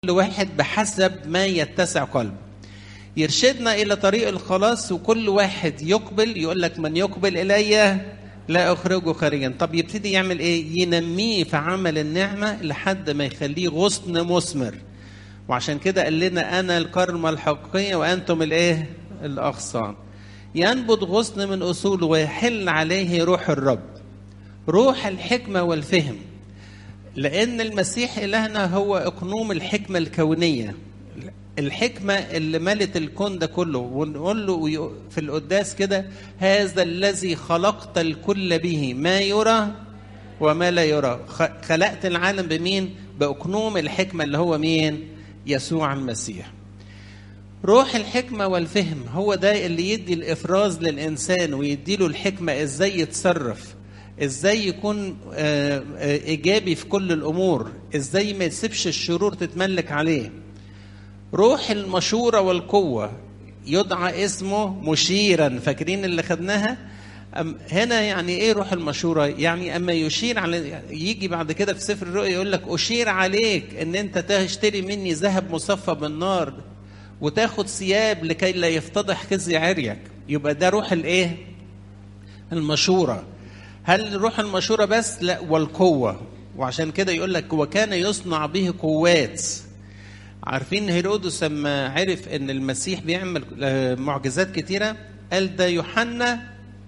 كل واحد بحسب ما يتسع قلبه. يرشدنا إلى طريق الخلاص، وكل واحد يقبل. يقول لك من يقبل إلي لا أخرجه خارجا. طب يبتدي يعمل إيه؟ ينميه في عمل النعمة لحد ما يخليه غصن مثمر. وعشان كده قال لنا أنا الكرمة الحقيقية وأنتم الإيه؟ الأغصان. ينبت غصن من أصوله ويحل عليه روح الرب، روح الحكمة والفهم. لأن المسيح إلهنا هو إقنوم الحكمة الكونية، الحكمة اللي ملت الكون ده كله. ونقول له في القداس كده: هذا الذي خلقت الكل به، ما يرى وما لا يرى. خلقت العالم بمين؟ بإقنوم الحكمة اللي هو مين؟ يسوع المسيح. روح الحكمة والفهم هو ده اللي يدي الإفراز للإنسان ويديله الحكمة إزاي يتصرف، ازاي يكون ايجابي في كل الامور، ازاي ما يسيبش الشرور تتملك عليه. روح المشورة والقوة يدعى اسمه مشيرا. فاكرين اللي خدناها هنا؟ يعني ايه روح المشورة؟ يعني اما يشير على، يجي بعد كده في سفر الرؤيا يقول لك اشير عليك ان انت تشتري مني ذهب مصفى بالنار وتاخد ثياب لكي لا يفتضح خزي عريك. يبقى ده روح الايه؟ المشورة. هل روح المشورة بس؟ لا، والقوة. وعشان كده يقول لك وكان يصنع به قوات. عارفين هيرودس لما عرف ان المسيح بيعمل معجزات كتيرة قال ده يوحنا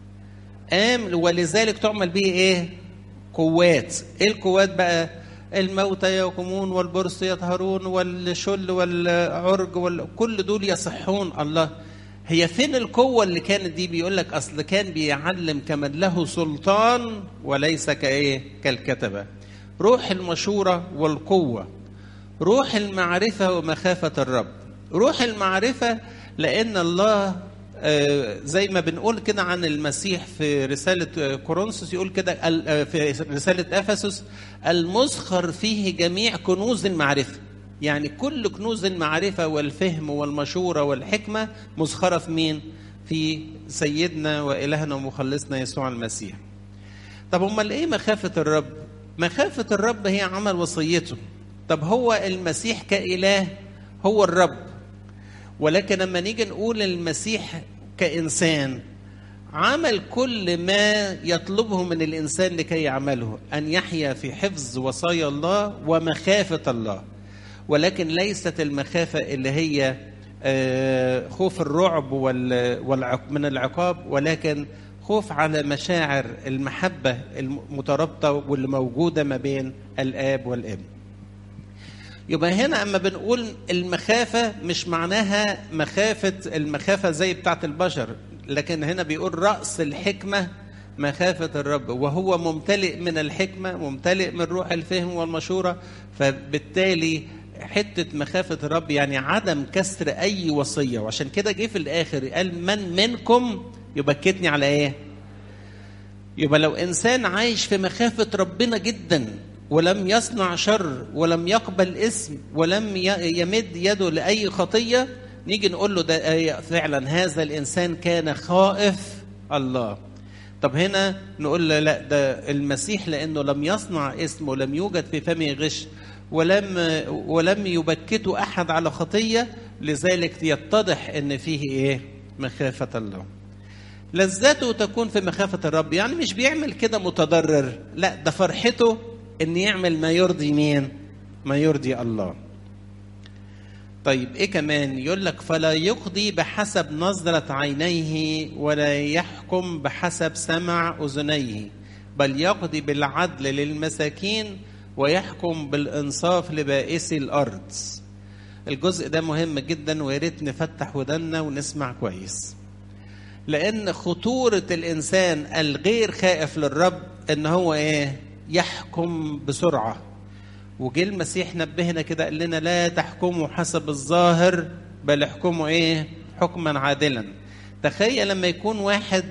قام ولذلك تعمل به ايه؟ قوات. ايه القوات بقى؟ الموتى يقومون والبرص يطهرون والشل والعرج كل دول يصحون. الله، هي فين القوة اللي كانت دي؟ بيقول لك أصل كان بيعلم كمن له سلطان وليس كإيه؟ كالكتبة. روح المشورة والقوة، روح المعرفة ومخافة الرب. روح المعرفة لأن الله زي ما بنقول كده عن المسيح في رسالة كورنثوس، يقول كده في رسالة أفسس: المزخر فيه جميع كنوز المعرفة. يعني كل كنوز المعرفة والفهم والمشورة والحكمة مزخرة في مين؟ في سيدنا وإلهنا ومخلصنا يسوع المسيح. طب امال ايه مخافة الرب؟ مخافة الرب هي عمل وصيته. طب هو المسيح كإله هو الرب، ولكن لما نيجي نقول المسيح كإنسان عمل كل ما يطلبه من الإنسان لكي يعمله، أن يحيا في حفظ وصايا الله ومخافة الله. ولكن ليست المخافة اللي هي خوف الرعب من العقاب، ولكن خوف على مشاعر المحبة المترابطة واللي موجودة ما بين الآب والابن. يبقى هنا أما بنقول المخافة مش معناها المخافة زي بتاعة البشر، لكن هنا بيقول رأس الحكمة مخافة الرب، وهو ممتلئ من الحكمة، ممتلئ من روح الفهم والمشورة. فبالتالي حتة مخافة الرب يعني عدم كسر أي وصية. وعشان كده جه في الآخر قال من منكم يبكتني على إيه؟ يبقى لو إنسان عايش في مخافة ربنا جدا ولم يصنع شر ولم يقبل اسم ولم يمد يده لأي خطية، نيجي نقول له ده فعلا هذا الإنسان كان خائف الله. طب هنا نقول له لا، ده المسيح لأنه لم يصنع اسم ولم يوجد في فمه غش ولم يبكته أحد على خطية، لذلك يتضح أن فيه إيه؟ مخافة الله. لذته تكون في مخافة الرب. يعني مش بيعمل كده متضرر، لا، ده فرحته أن يعمل ما يرضي مين؟ ما يرضي الله. طيب إيه كمان؟ يقول لك فلا يقضي بحسب نظرة عينيه ولا يحكم بحسب سمع أذنيه، بل يقضي بالعدل للمساكين ويحكم بالإنصاف لبائسي الأرض. الجزء ده مهم جدا، وياريت نفتح ودنا ونسمع كويس. لأن خطورة الإنسان الغير خائف للرب إن هو إيه؟ يحكم بسرعة. وجه المسيح نبهنا كده قال لنا لا تحكموا حسب الظاهر بل احكموا إيه؟ حكما عادلا. تخيل لما يكون واحد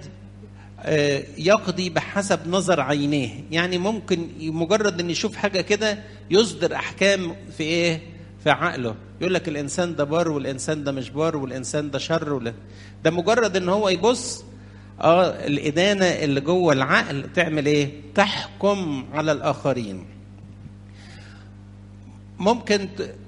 يقضي بحسب نظر عينيه، يعني ممكن مجرد ان يشوف حاجة كده يصدر احكام في ايه؟ في عقله. يقول لك الانسان ده بار والانسان ده مش بار والانسان ده شر ولا ده. مجرد ان هو يبص الادانة اللي جوه العقل تعمل ايه؟ تحكم على الاخرين. ممكن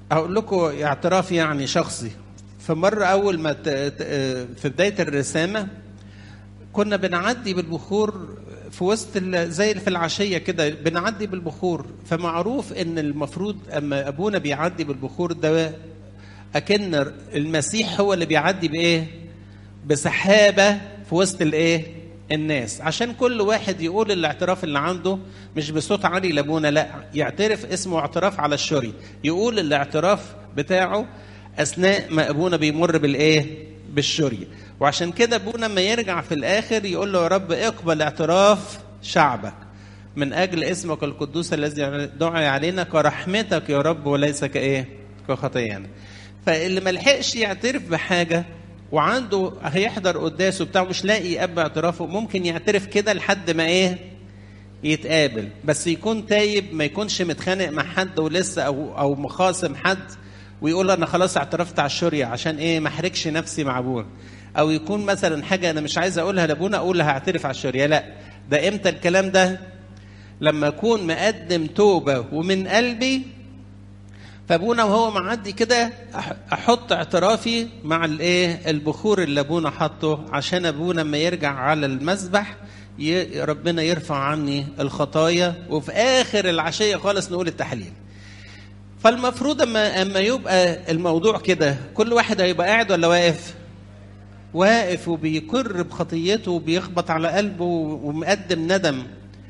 هقول لكم اعتراف يعني شخصي. فمرة أول ما في بداية الرسامة كنا بنعدي بالبخور في وسط زي في العشية كده بنعدي بالبخور. فمعروف إن المفروض أما أبونا بيعدي بالبخور ده أكن المسيح هو اللي بيعدي بإيه؟ بسحابة في وسط الإيه؟ الناس، عشان كل واحد يقول الاعتراف اللي عنده مش بصوت عالي لابونا، لا، يعترف اسمه اعتراف على الشري، يقول الاعتراف بتاعه اثناء ما ابونا بيمر بالايه؟ بالشري. وعشان كده ابونا ما يرجع في الاخر يقول له يا رب اقبل اعتراف شعبك من اجل اسمك القدوس الذي دعي علينا كرحمتك يا رب وليس كايه؟ كخطايانا. فاللي ما لحقش يعترف بحاجه وعنده هيحضر قداسه بتاعه مش لاقي يقبل اعترافه، ممكن يعترف كده لحد ما ايه؟ يتقابل، بس يكون تايب، ما يكونش متخانق مع حد ولسه او مخاصم حد ويقول انا خلاص اعترفت على الشريعه عشان ايه؟ ما احرجش نفسي مع ابونا. او يكون مثلا حاجه انا مش عايز اقولها لابونا اقولها هعترف على الشريعه، لا، ده امتى الكلام ده؟ لما اكون مقدم توبه ومن قلبي، فابونا وهو معدي كده احط اعترافي مع الايه؟ البخور اللي ابونا حطه، عشان ابونا لما يرجع على المذبح ربنا يرفع عني الخطايا، وفي اخر العشيه خالص نقول التحليل. فالمفروض اما يبقى الموضوع كده كل واحد هيبقى قاعد ولا واقف؟ واقف وبيقر بخطيته وبيخبط على قلبه ومقدم ندم،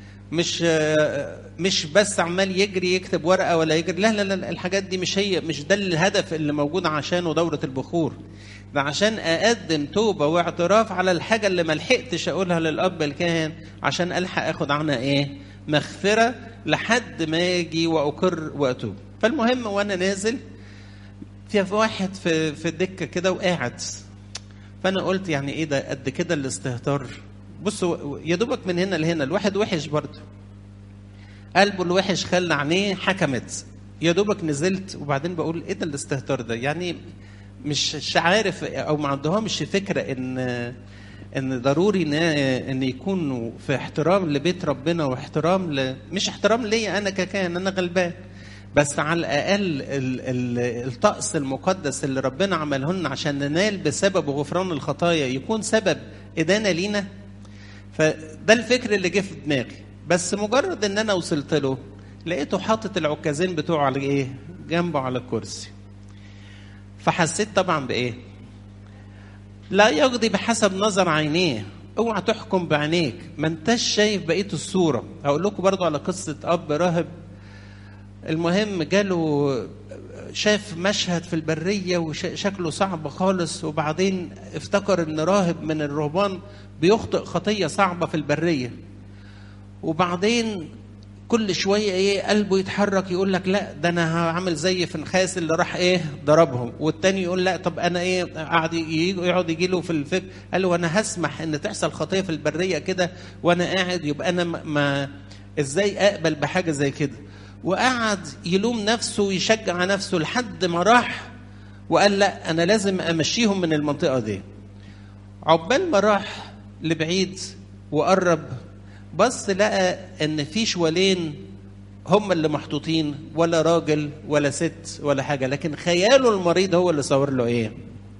مش بس عمال يجري يكتب ورقه ولا يجري، لا لا لا، الحاجات دي مش ده الهدف اللي موجود عشانه دوره البخور. ده عشان اقدم توبه واعتراف على الحاجه اللي ما لحقتش اقولها للاب الكاهن، عشان الحق اخد عنها ايه؟ مغفره، لحد ما اجي واقر واتوب. فالمهم وانا نازل في واحد في الدكه كده وقاعد، فانا قلت يعني ايه ده قد كده الاستهتار؟ بصوا يا دوبك من هنا لهنا، الواحد وحش برضه، قلبه الوحش خلى عينيه حكمت، يا دوبك نزلت وبعدين بقول ايه ده الاستهتار ده؟ يعني مش عارف او ما عندهمش فكره ان ضروري ان يكونوا في احترام لبيت ربنا واحترام مش احترام ليا انا ككاهن، انا غلبان، بس على الاقل الطقس المقدس اللي ربنا عمله لنا عشان ننال بسبب غفران الخطايا يكون سبب ادانه لينا. فده الفكر اللي جه في دماغي، بس مجرد ان انا وصلت له لقيته حاطط العكازين بتوعه على ايه؟ جنبه على الكرسي. فحسيت طبعا بايه؟ لا يقضي بحسب نظر عينيه، اوعى تحكم بعينيك، ما انتش شايف بقيه الصوره. هقول لكم برضو على قصه اب راهب، المهم جاله شاف مشهد في البريه وشكله صعب خالص، وبعدين افتكر ان راهب من الرهبان بيخطئ خطيه صعبه في البريه، وبعدين كل شويه ايه؟ قلبه يتحرك يقول لك لا ده انا هعمل زي فنخاس اللي راح ايه؟ ضربهم. والتاني يقول لا طب انا ايه؟ يقعد يجي له في الفكر، قال له انا هسمح ان تحصل خطيه في البريه كده وانا قاعد؟ يبقى انا ما ازاي اقبل بحاجه زي كده؟ وقعد يلوم نفسه ويشجع نفسه لحد ما راح وقال لا انا لازم امشيهم من المنطقه دي. عقبال ما راح لبعيد وقرب، بص لقى ان في شوالين هم اللي محطوطين، ولا راجل ولا ست ولا حاجه، لكن خياله المريض هو اللي صور له ايه.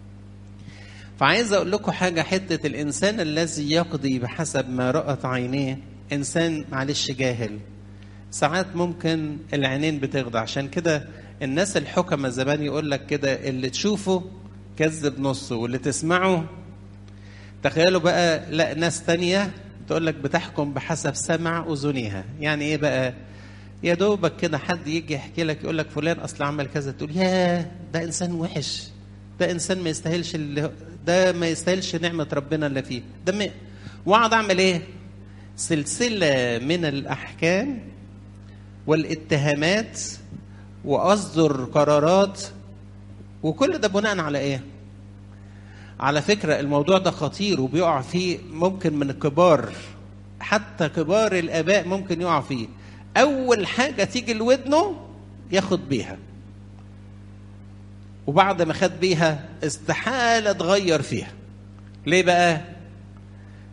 فعايز اقول لكم حاجه، حته الانسان الذي يقضي بحسب ما رأت عينيه انسان معلش جاهل، ساعات ممكن العينين بتخدع. عشان كده الناس الحكمة زمان يقول لك كده اللي تشوفه كذب نصه واللي تسمعه. تخيلوا بقى لا ناس تانية تقول لك بتحكم بحسب سمع أذنها. يعني ايه بقى؟ يا دوبك كده حد يجي يحكي لك يقول لك فلان اصلا عمل كذا، تقول ياه ده انسان وحش، ده انسان ما يستاهلش ده ما يستاهلش نعمة ربنا اللي فيه ده واقعد اعمل ايه؟ سلسلة من الأحكام والاتهامات وأصدر قرارات، وكل ده بناء على إيه؟ على فكرة الموضوع ده خطير وبيقع فيه ممكن من الكبار، حتى كبار الآباء ممكن يقع فيه. أول حاجة تيجي لودنه ياخد بيها، وبعد ما خد بيها استحالة تغير فيها. ليه بقى؟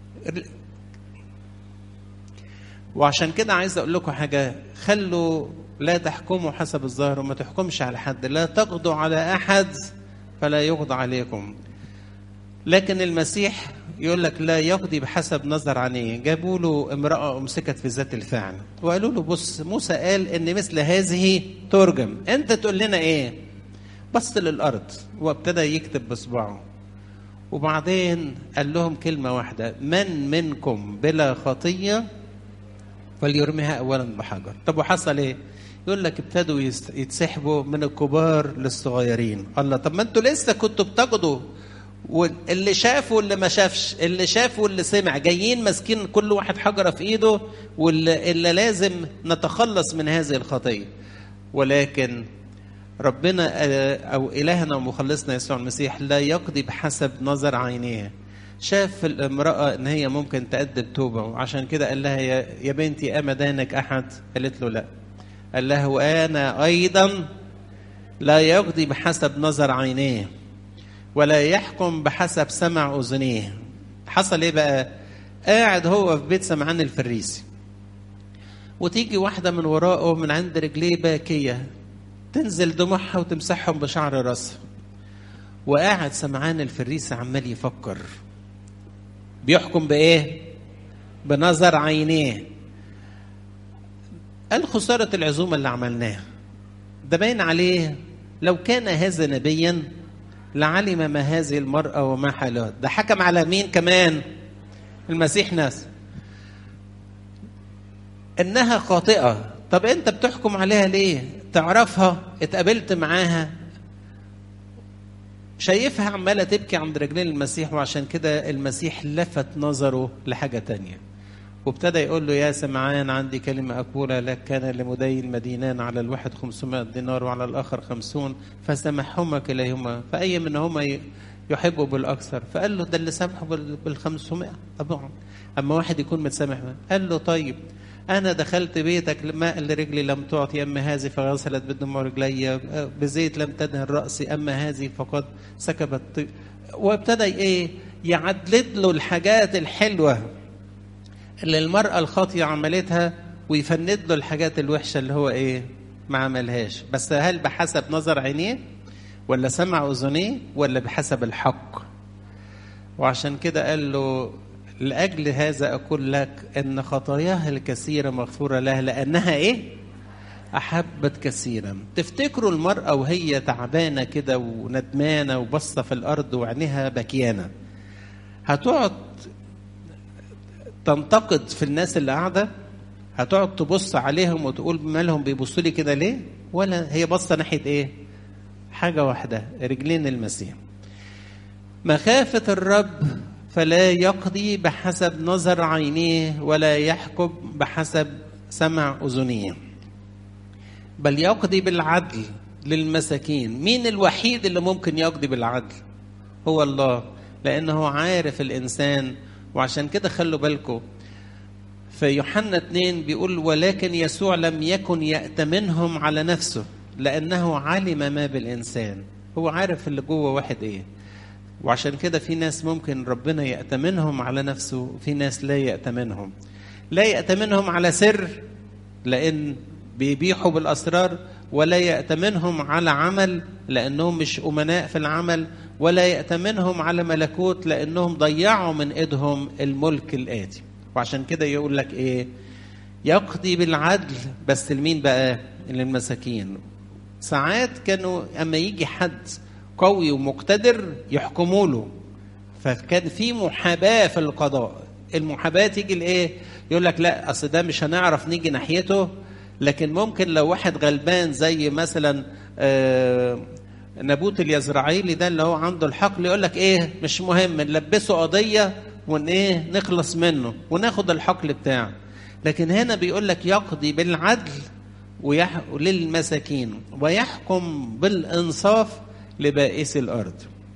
وعشان كده عايز أقول لكم حاجة، خلوا لا تحكموا حسب الظاهر، وما تحكمش على حد، لا تقضوا على أحد فلا يقضى عليكم. لكن المسيح يقول لك لا يقضي بحسب نظر عينيه. جابوا له امرأة أمسكت في ذات الفعل وقالوا له بص، موسى قال إن مثل هذه ترجم، أنت تقول لنا إيه؟ بص للأرض وابتدى يكتب بصباعه، وبعدين قال لهم كلمة واحدة: من منكم بلا خطية فليرميها أولا بحجر. طب وحصل إيه؟ يقول لك ابتدوا يتسحبوا من الكبار للصغيرين. الله، طب ما انتوا لسه كنتوا بتاخدوا، واللي شاف واللي ما شافش، اللي شاف واللي سمع، جايين ماسكين كل واحد حجرة في ايده، واللي لازم نتخلص من هذه الخطية. ولكن ربنا او الهنا ومخلصنا يسوع المسيح لا يقضي بحسب نظر عينيه. شاف الامرأة ان هي ممكن تقدم توبة، وعشان كده قال لها يا بنتي اما دانك احد؟ قالت له لا. قال لها وانا ايضا لا يقضي بحسب نظر عينيه ولا يحكم بحسب سمع اذنيه. حصل ايه بقى؟ قاعد هو في بيت سمعان الفريسي، وتيجي واحدة من وراءه من عند رجليه باكية، تنزل دموعها وتمسحهم بشعر راسها. وقاعد سمعان الفريسي عمال يفكر، بيحكم بايه؟ بنظر عينيه. قال خسارة العزومة اللي عملناها، ده باين عليه لو كان هذا نبيا لعلم ما هذه المرأة وما حالها. ده حكم على مين كمان؟ المسيح ناس انها خاطئة. طب انت بتحكم عليها ليه؟ تعرفها، اتقابلت معاها، شايفها عمالة تبكي عند رجلين المسيح. وعشان كده المسيح لفت نظره لحاجة تانية، وابتدى يقول له يا سمعان عندي كلمة أقولها لك. كان لمدين مدينان، على الواحد 500 دينار وعلى الآخر 50، فسمحهما كليهما، فأي منهما يحبه بالأكثر؟ فقال له ده اللي سامحه بال500 طبعا، أما واحد يكون متسامح. قال له طيب أنا دخلت بيتك ماء لرجلي لم تعطي، أما هذه فغسلت بدموع رجلي، بزيت لم تدهن رأسي، أما هذه فقد سكبت. وابتدى إيه؟ يعدد له الحاجات الحلوة اللي المرأة الخاطئة عملتها، ويفند له الحاجات الوحشة اللي هو إيه؟ ما عملهاش. بس هل بحسب نظر عينيه ولا سمع أذنيه ولا بحسب الحق؟ وعشان كده قال له لأجل هذا أقول لك أن خطاياها الكثيرة مغفورة لها، لأنها إيه؟ أحبت كثيرا. تفتكروا المرأة وهي تعبانة كده وندمانة وبصة في الأرض وعينها بكيانة، هتقعد تنتقد في الناس اللي قاعدة؟ هتقعد تبص عليهم وتقول مالهم بيبصوا لي كده ليه؟ ولا هي بصة ناحية إيه؟ حاجة واحدة، رجلين المسيح. مخافة الرب فلا يقضي بحسب نظر عينيه ولا يحكم بحسب سمع أذنيه، بل يقضي بالعدل للمساكين. مين الوحيد اللي ممكن يقضي بالعدل؟ هو الله، لأنه عارف الإنسان. وعشان كده خلوا بالكم في يوحنا 2 بيقول ولكن يسوع لم يكن يأتمنهم على نفسه لأنه علم ما بالإنسان. هو عارف اللي جوه واحد إيه. وعشان كده في ناس ممكن ربنا يأتمنهم على نفسه، وفي ناس لا يأتمنهم. لا يأتمنهم على سر لأن بيبيحوا بالأسرار، ولا يأتمنهم على عمل لأنهم مش أمناء في العمل، ولا يأتمنهم على ملكوت لأنهم ضيعوا من إيدهم الملك الآتي. وعشان كده يقول لك إيه؟ يقضي بالعدل بس لمين بقى؟ للمساكين. ساعات كانوا أما يجي حد قوي ومقتدر يحكموا له، فكان في محاباة في القضاء. المحاباة تيجي لإيه؟ يقول لك لا أصل ده مش هنعرف نيجي ناحيته، لكن ممكن لو واحد غلبان زي مثلا نبوت اليزرعيلي ده اللي هو عنده الحقل، يقول لك إيه مش مهم نلبسه قضية إيه نخلص منه وناخد الحقل بتاعه. لكن هنا بيقول لك يقضي بالعدل للمساكين ويحكم بالإنصاف لبائس الأرض.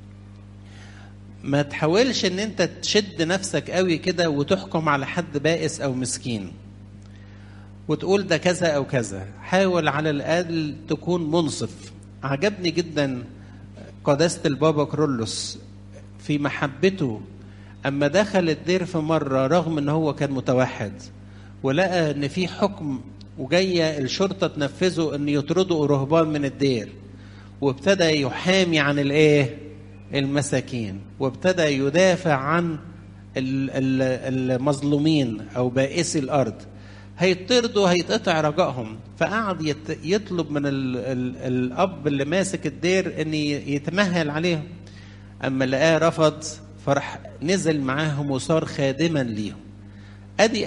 ما تحاولش ان انت تشد نفسك قوي كده وتحكم على حد بائس او مسكين وتقول ده كذا او كذا. حاول على الاقل تكون منصف. عجبني جدا قداسة البابا كرولوس في محبته اما دخل الدير في مرة رغم ان هو كان متوحد، ولقى ان في حكم وجاية الشرطة تنفذه أن يطردوا رهبان من الدير، وابتدى يحامي عن المساكين، وابتدى يدافع عن المظلومين أو بائسي الأرض. هيطردوا، هيتقطع رجائهم. فقعد يطلب من الأب اللي ماسك الدير أن يتمهل عليهم. أما لقاه رفض، فرح نزل معاهم وصار خادما ليهم. أدي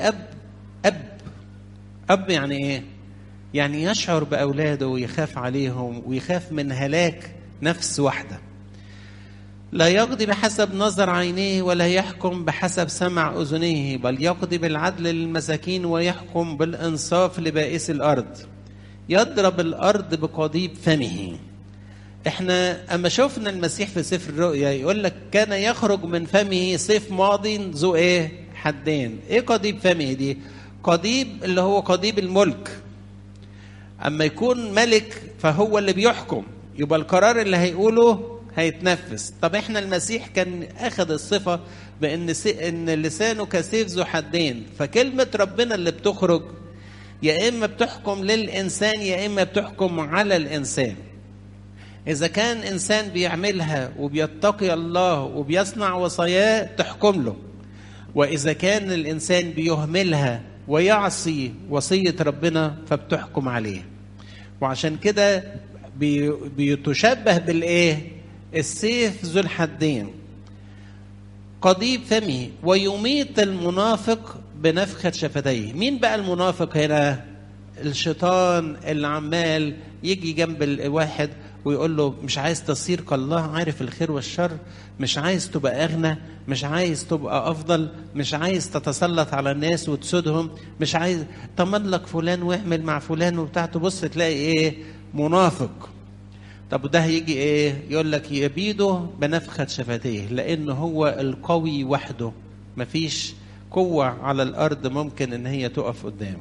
أب يعني إيه؟ يعني يشعر بأولاده ويخاف عليهم ويخاف من هلاك نفس واحدة. لا يقضي بحسب نظر عينيه ولا يحكم بحسب سمع أذنيه، بل يقضي بالعدل للمساكين ويحكم بالإنصاف لبائس الأرض. يضرب الأرض بقضيب فمه. احنا اما شفنا المسيح في سفر الرؤيا يقول لك كان يخرج من فمه سيف ماض ذو حدين. ايه قضيب فمه دي؟ قضيب اللي هو قضيب الملك. اما يكون ملك فهو اللي بيحكم، يبقى القرار اللي هيقوله هيتنفذ. طب احنا المسيح كان اخذ الصفة ان لسانه كسيف ذو حدين. فكلمة ربنا اللي بتخرج يا اما بتحكم للانسان يا اما بتحكم على الانسان. إذا كان إنسان بيعملها وبيتقي الله وبيصنع وصاياه تحكم له، وإذا كان الإنسان بيهملها ويعصي وصية ربنا فبتحكم عليه. وعشان كده بيتشبه السيف ذو الحدين. قضيب فمه ويميت المنافق بنفخة شفتيه. مين بقى المنافق هنا؟ الشيطان اللي عمال يجي جنب الواحد ويقول له مش عايز تصير كالله عارف الخير والشر، مش عايز تبقى أغنى، مش عايز تبقى أفضل، مش عايز تتسلط على الناس وتسودهم، مش عايز تملك فلان واعمل مع فلان وبتاع. تبص تلاقي منافق. طب ده هيجي يقول لك يبيده بنفخة شفتيه، لأنه هو القوي وحده، مفيش قوة على الأرض ممكن إن هي تقف قدامه.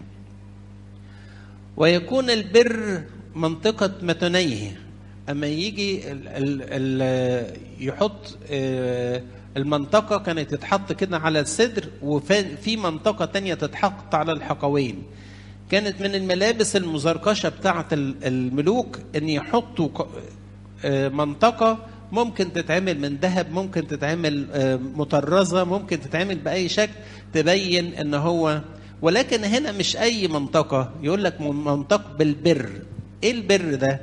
ويكون البر منطقة متنيه. أما يجي يحط المنطقة كانت تتحط كده على الصدر، وفي منطقة تانية تتحط على الحقوين. كانت من الملابس المزركشة بتاعة الملوك أن يحطوا منطقة ممكن تتعمل من ذهب، ممكن تتعمل مطرزة، ممكن تتعمل بأي شكل تبين أن هو. ولكن هنا مش أي منطقة، يقول لك منطقة بالبر. إيه البر ده؟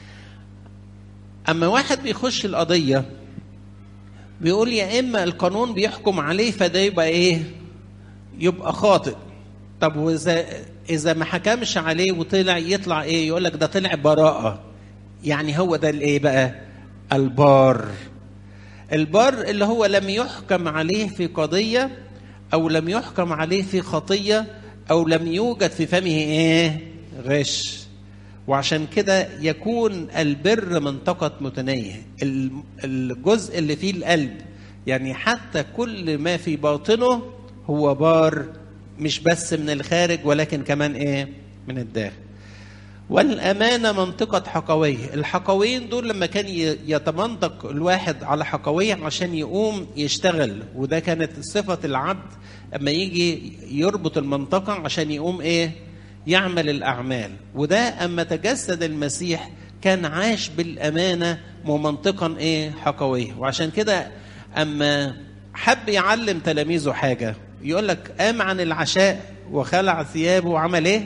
أما واحد بيخش القضية بيقول يا إما القانون بيحكم عليه فده يبقى يبقى خاطئ. طب وإذا ما حكمش عليه وطلع يطلع يقول لك ده طلع براءة. يعني هو ده بقى البار. البار اللي هو لم يحكم عليه في قضية أو لم يحكم عليه في خطية أو لم يوجد في فمه غش. وعشان كده يكون البر منطقة متنيه، الجزء اللي فيه القلب، يعني حتى كل ما في باطنه هو بار، مش بس من الخارج ولكن كمان من الداخل. والأمانة منطقة حقويه. الحقوين دول لما كان يتمنطق الواحد على حقويه عشان يقوم يشتغل، وده كانت صفة العبد اما يجي يربط المنطقة عشان يقوم يعمل الأعمال. وده أما تجسد المسيح كان عاش بالأمانة ومنطقا حقويه. وعشان كده أما حب يعلم تلاميذه حاجة يقول لك قام عن العشاء وخلع ثيابه وعمل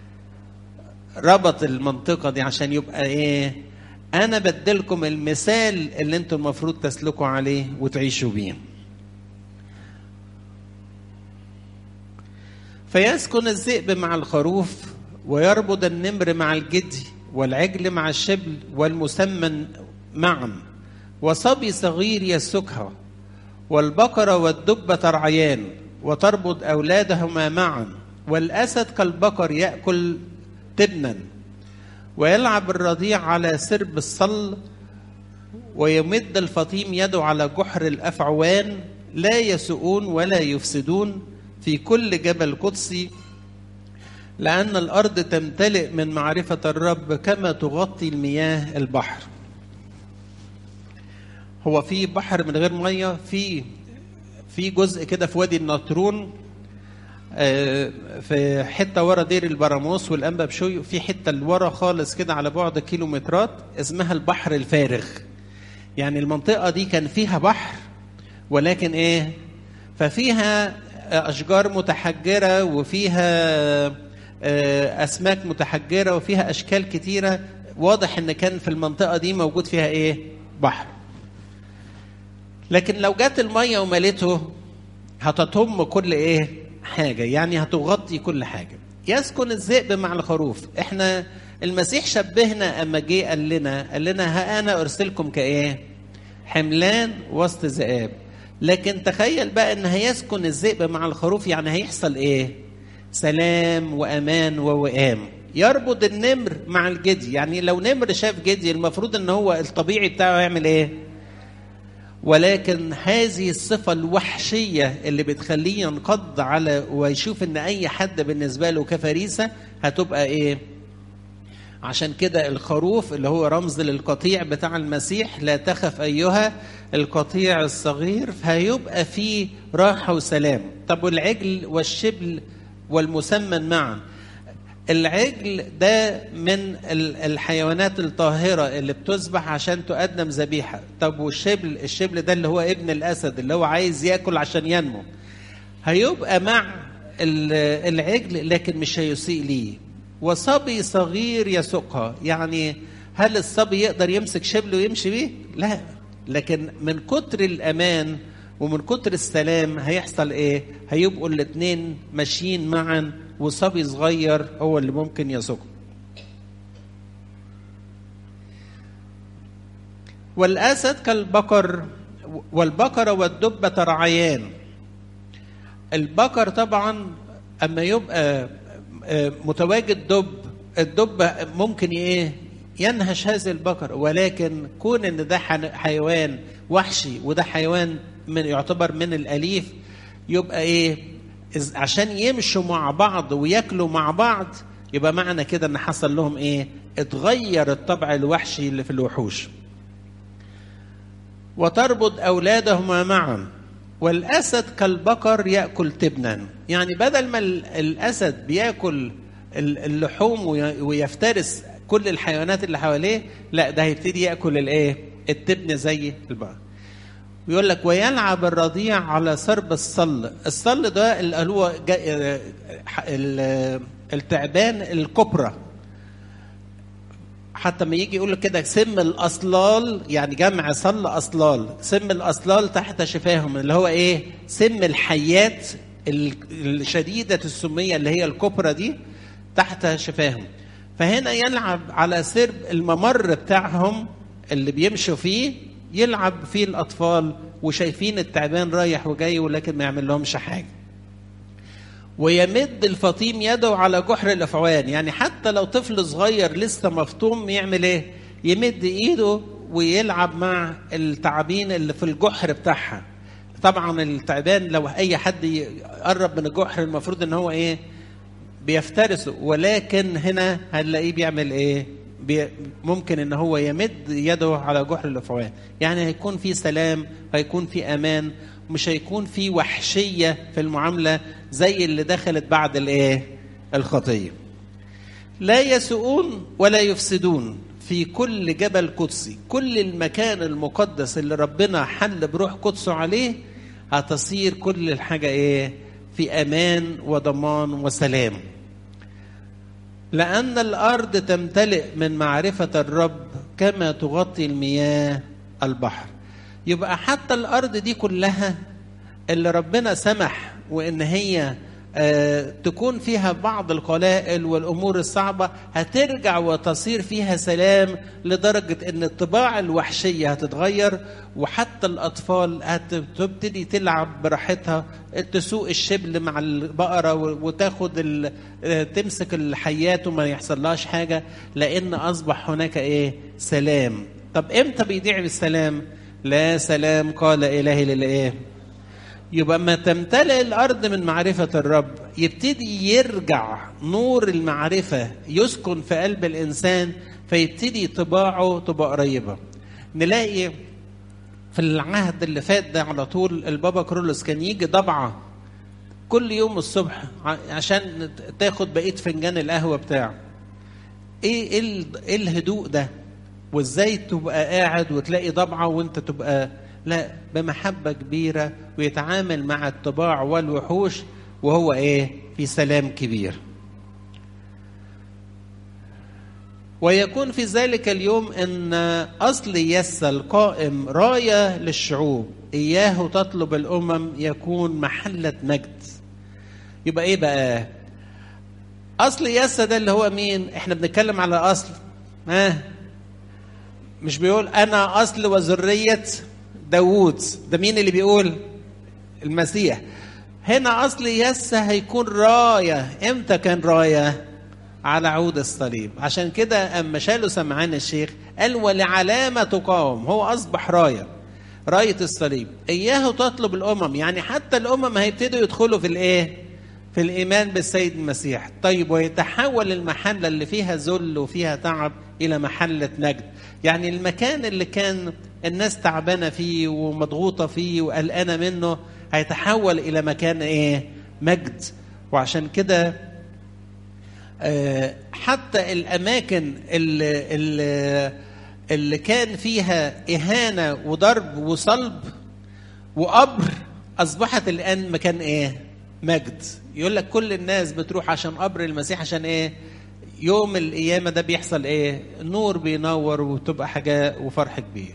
ربط المنطقة دي عشان يبقى أنا بدلكم المثال اللي انتم المفروض تسلكوا عليه وتعيشوا بيه. فيسكن الذئب مع الخروف، ويربط النمر مع الجدي، والعجل مع الشبل، والمسمن معا، وصبي صغير يسكها، والبقرة والدب ترعيان وتربط أولادهما معا، والأسد كالبقر يأكل تبنا، ويلعب الرضيع على سرب الصل، ويمد الفطيم يده على جحر الأفعوان، لا يسؤون ولا يفسدون في كل جبل قدسي، لأن الأرض تمتلئ من معرفة الرب كما تغطي المياه البحر. هو في بحر من غير مية، في جزء كده في وادي النطرون في حته ورا دير البراموس والانبا بشوي، في حته لورا خالص كده على بعد كيلومترات اسمها البحر الفارغ. يعني المنطقه دي كان فيها بحر، ولكن ايه، ففيها اشجار متحجره وفيها اسماك متحجره وفيها اشكال كتيره. واضح ان كان في المنطقه دي موجود فيها ايه، بحر. لكن لو جت الميه وملته هتضم كل ايه، حاجه، يعني هتغطي كل حاجه. يسكن الذئب مع الخروف. احنا المسيح شبهنا اما جه قال لنا ها انا ارسلكم كايه، حملان وسط ذئاب. لكن تخيل بقى ان هيسكن الذئب مع الخروف، يعني هيحصل ايه، سلام وامان ووئام. يربط النمر مع الجدي، يعني لو نمر شاف جدي المفروض ان هو الطبيعي بتاعه يعمل ايه، ولكن هذه الصفة الوحشية اللي بتخليه ينقض على ويشوف ان اي حد بالنسبة له كفريسة هتبقى ايه. عشان كده الخروف اللي هو رمز للقطيع بتاع المسيح، لا تخف ايها القطيع الصغير، فهيبقى فيه راحة وسلام. طب والعجل والشبل والمسمن معا. العجل ده من الحيوانات الطاهرة اللي بتذبح عشان تقدم ذبيحة. طب والشبل، الشبل ده اللي هو ابن الأسد اللي هو عايز يأكل عشان ينمو، هيبقى مع العجل لكن مش هيسيء ليه. وصبي صغير يسوقها، يعني هل الصبي يقدر يمسك شبل ويمشي بيه؟ لا، لكن من كتر الأمان ومن كتر السلام هيحصل ايه، هيبقوا الاثنين ماشيين معا، وصبي صغير هو اللي ممكن يسوقه. والأسد كالبقر، والبقرة والدب ترعيان. البقر طبعا أما يبقى متواجد الدب ممكن ايه، ينهش هذه البقر. ولكن كون ان ده حيوان وحشي وده حيوان من يعتبر من الأليف، يبقى ايه، عشان يمشوا مع بعض وياكلوا مع بعض، يبقى معنى كده ان حصل لهم ايه، اتغير الطبع الوحشي اللي في الوحوش. وتربط اولادهما معا. والاسد كالبقر ياكل تبنا، يعني بدل ما الاسد بياكل اللحوم ويفترس كل الحيوانات اللي حواليه، لا ده هيبتدي ياكل الايه، التبن زي البقر. ويقول لك ويلعب الرضيع على سرب الصل. الصل ده اللي هو التعبان الكبرى. حتى ما يجي يقول كده سم الأصلال، يعني جمع صل أصلال، سم الأصلال تحت شفاهم، اللي هو إيه، سم الحيات الشديدة السمية اللي هي الكبرى دي تحت شفاهم. فهنا يلعب على سرب الممر بتاعهم اللي بيمشوا فيه، يلعب فيه الأطفال وشايفين التعبان رايح وجاي ولكن ما يعمل لهمش حاجة. ويمد الفطيم يده على جحر الأفعوان، يعني حتى لو طفل صغير لسه مفطوم يعمل ايه، يمد ايده ويلعب مع التعابين اللي في الجحر بتاعها. طبعا التعبان لو اي حد يقرب من الجحر المفروض ان هو ايه، بيفترسه، ولكن هنا هنلاقيه بيعمل ايه، ممكن ان هو يمد يده على جحر الأفعوان. يعني هيكون في سلام، هيكون في امان، مش هيكون في وحشية في المعاملة زي اللي دخلت بعد الايه، الخطية. لا يسؤون ولا يفسدون في كل جبل قدسي. كل المكان المقدس اللي ربنا حل بروح قدسه عليه هتصير كل الحاجة ايه، في امان وضمان وسلام. لأن الأرض تمتلئ من معرفة الرب كما تغطي المياه البحر. يبقى حتى الأرض دي كلها اللي ربنا سمح وإن هي تكون فيها بعض القلائل والأمور الصعبة، هترجع وتصير فيها سلام، لدرجة إن الطباع الوحشية هتتغير، وحتى الأطفال هتبتدي تلعب براحتها، تسوق الشبل مع البقرة وتاخد تمسك الحيات وما يحصلهاش حاجة، لأن أصبح هناك إيه، سلام. طب إمتى بيضيع السلام؟ لا سلام قال إلهي للإيه. يبقى ما تمتلئ الأرض من معرفة الرب، يبتدي يرجع نور المعرفة يسكن في قلب الإنسان، فيبتدي طباعه تبقى قريبة. نلاقي في العهد اللي فات ده على طول البابا كرولوس كان يجي ضبعة كل يوم الصبح عشان تاخد بقية فنجان القهوة بتاعه. ايه الهدوء ده؟ وازاي تبقى قاعد وتلاقي ضبعة وانت تبقى لا بمحبة كبيرة، ويتعامل مع الطباع والوحوش وهو ايه في سلام كبير. ويكون في ذلك اليوم ان اصل يسى القائم راية للشعوب، اياه تطلب الامم يكون محلة مجد. يبقى ايه بقى اصل يسى ده؟ اللي هو مين؟ احنا بنتكلم على اصل مش بيقول انا اصل وذرية داوود، ده مين اللي بيقول؟ المسيح. هنا اصل يسى هيكون راية. امتى كان راية؟ على عود الصليب. عشان كده اما شالوا سمعان الشيخ قال ولعلامة تقاوم، هو اصبح راية الصليب. اياه تطلب الامم، يعني حتى الامم هيبتدوا يدخلوا في الايه؟ في الايمان بالسيد المسيح. طيب ويتحول المحلة اللي فيها ذل وفيها تعب الى محلة مجد. يعني المكان اللي كان الناس تعبانة فيه ومضغوطة فيه وقلقانة منه هيتحول الى مكان ايه؟ مجد. وعشان كده حتى الأماكن اللي كان فيها إهانة وضرب وصلب وقبر أصبحت الآن مكان إيه؟ مجد. يقول لك كل الناس بتروح عشان قبر المسيح، عشان إيه؟ يوم القيامة ده بيحصل إيه؟ النور بينور وتبقى حاجة وفرح كبير.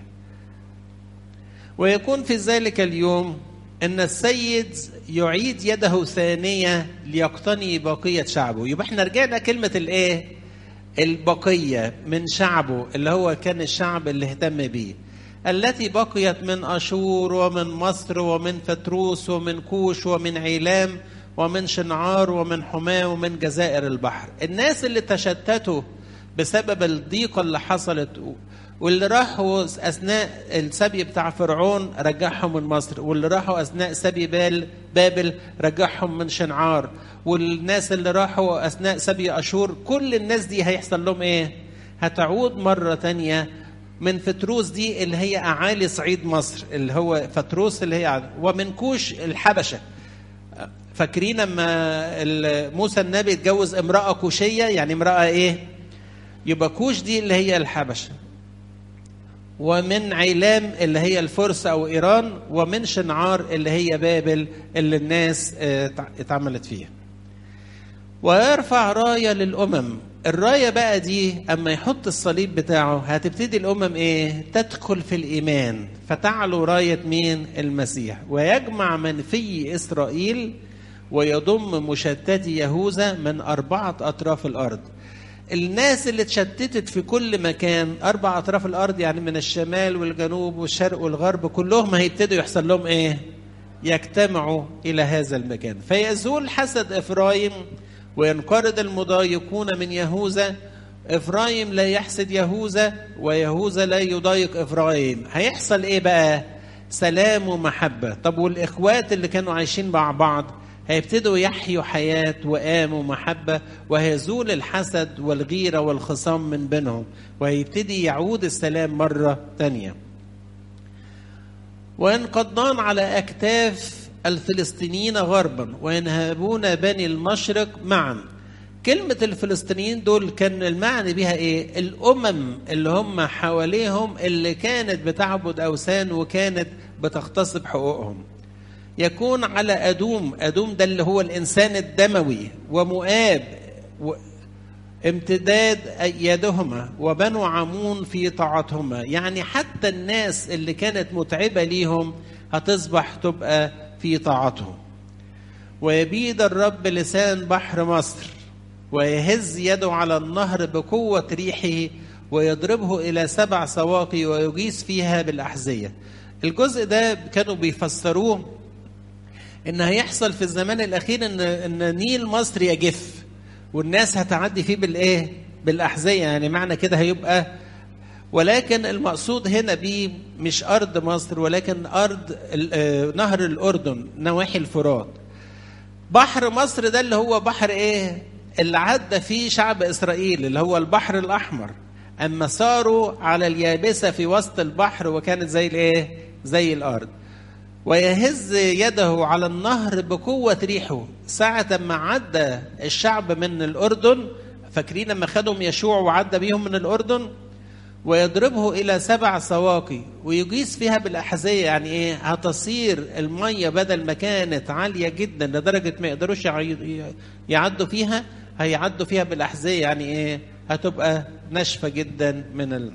ويكون في ذلك اليوم ان السيد يعيد يده ثانية ليقتني بقية شعبه. يبقى احنا رجعنا كلمة الايه؟ البقية من شعبه، اللي هو كان الشعب اللي اهتم بيه، التي بقيت من أشور ومن مصر ومن فتروس ومن كوش ومن عيلام ومن شنعار ومن حماه ومن جزائر البحر. الناس اللي تشتتوا بسبب الضيقة اللي حصلت، واللي راحوا أثناء السبي بتاع فرعون رجعهم من مصر، واللي راحوا أثناء سبي بابل رجعهم من شنعار، والناس اللي راحوا أثناء سبي أشور، كل الناس دي هيحصل لهم إيه؟ هتعود مرة تانية من فتروس دي اللي هي أعالي صعيد مصر، اللي هو فتروس اللي هي ومن كوش الحبشة. فاكرين لما موسى النبي اتجوز امرأة كوشية، يعني امرأة إيه؟ يبقى كوش دي اللي هي الحبشة، ومن عيلام اللي هي الفرس أو إيران، ومن شنعار اللي هي بابل اللي الناس اتعملت فيها. ويرفع راية للأمم. الراية بقى دي أما يحط الصليب بتاعه هتبتدي الأمم إيه؟ تدخل في الإيمان، فتعلو راية مين؟ المسيح. ويجمع من في إسرائيل ويضم مشتتي يهوذا من 4 أطراف الأرض. الناس اللي اتشتتت في كل مكان 4 أطراف الأرض، يعني من الشمال والجنوب والشرق والغرب، كلهم هيبتدوا يحصل لهم إيه؟ يجتمعوا إلى هذا المكان. فيزول حسد إفرايم وينقرض المضايقون من يهوذا. إفرايم لا يحسد يهوذا ويهوذا لا يضايق إفرايم. هيحصل إيه بقى؟ سلام ومحبة. طب والإخوات اللي كانوا عايشين مع بعض هيبتدوا يحيوا حياة وآم ومحبة، وهيزول الحسد والغيرة والخصام من بينهم، وهيبتدي يعود السلام مرة تانية. وينقضان على أكتاف الفلسطينيين غربا وينهبون بني المشرق معا. كلمة الفلسطينيين دول كان المعنى بها إيه؟ الأمم اللي هم حواليهم اللي كانت بتعبد أوثان وكانت بتغتصب حقوقهم. يكون على أدوم ده اللي هو الإنسان الدموي، ومؤاب امتداد يدهما، وبنو عمون في طاعتهما. يعني حتى الناس اللي كانت متعبة ليهم هتصبح تبقى في طاعتهم. ويبيد الرب لسان بحر مصر ويهز يده على النهر بقوة ريحه ويضربه إلى 7 سواقي ويجيس فيها بالأحذية. الجزء ده كانوا بيفسروه إن هيحصل في الزمان الأخير إن نيل مصر يجف والناس هتعدي فيه بالإيه؟ بالأحذية. يعني معنى كده هيبقى، ولكن المقصود هنا بيه مش أرض مصر، ولكن أرض نهر الأردن نواحي الفرات. بحر مصر ده اللي هو بحر إيه؟ اللي عدى فيه شعب إسرائيل، اللي هو البحر الأحمر. أما صاروا على اليابسة في وسط البحر وكانت زي الإيه؟ زي الأرض. ويهز يده على النهر بقوة ريحه. ساعة ما عدى الشعب من الأردن، فاكرين لما خدهم يشوع وعدى بيهم من الأردن، ويضربه إلى 7 سواقي ويجيز فيها بالأحذية. يعني إيه؟ هتصير المية بدل ما كانت عالية جدا لدرجة ما يقدروش يعدوا فيها، هيعدوا فيها بالأحذية. يعني إيه؟ هتبقى ناشفة جدا من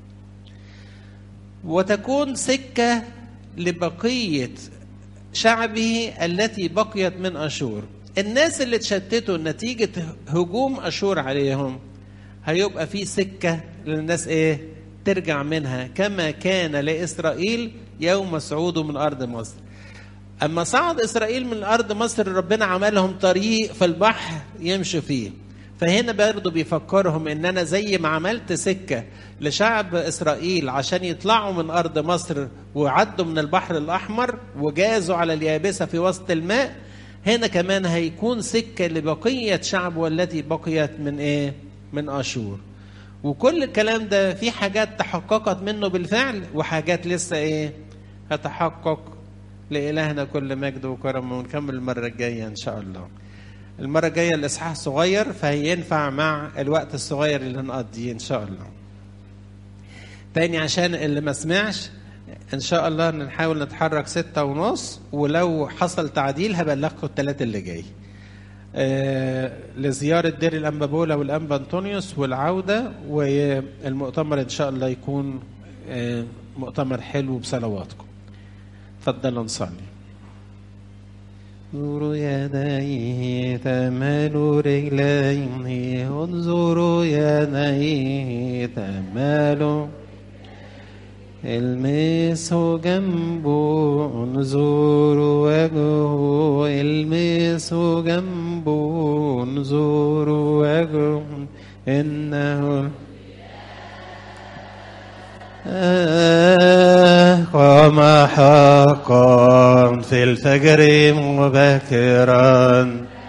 وتكون سكة لبقية شعبه التي بقيت من أشور. الناس اللي اتشتتوا نتيجة هجوم أشور عليهم، هيبقى في سكة للناس ايه؟ ترجع منها، كما كان لإسرائيل يوم صعوده من أرض مصر. أما صعد إسرائيل من أرض مصر، ربنا عملهم طريق في البحر يمشوا فيه. فهنا برضو بيفكرهم إن أنا زي ما عملت سكة لشعب إسرائيل عشان يطلعوا من أرض مصر وعدوا من البحر الأحمر وجازوا على اليابسة في وسط الماء، هنا كمان هيكون سكة لبقية شعب والتي بقيت من إيه؟ من أشور. وكل الكلام ده في حاجات تحققت منه بالفعل، وحاجات لسه ايه؟ هتحقق. لإلهنا كل مجد وكرم، ونكمل المرة الجاية إن شاء الله. المرة الجاية الإصحاح صغير، فهينفع مع الوقت الصغير اللي هنقضيه إن شاء الله. تاني عشان اللي ما سمعش، إن شاء الله نحاول نتحرك 6:30، ولو حصل تعديل هبلغكم 3 اللي جاي. لزيارة دير الأنبابولا والأنبا أنطونيوس والعودة، والمؤتمر إن شاء الله يكون مؤتمر حلو بصلواتكم. تفضلوا نصلي. انظروا يديه تمالوا رجليه، انظروا يديه تمالوا، المسوا جنبه، انظروا وجهه، المسوا جنبه، انظروا وجهه، إنه قام حقا في الفجر مبكرا.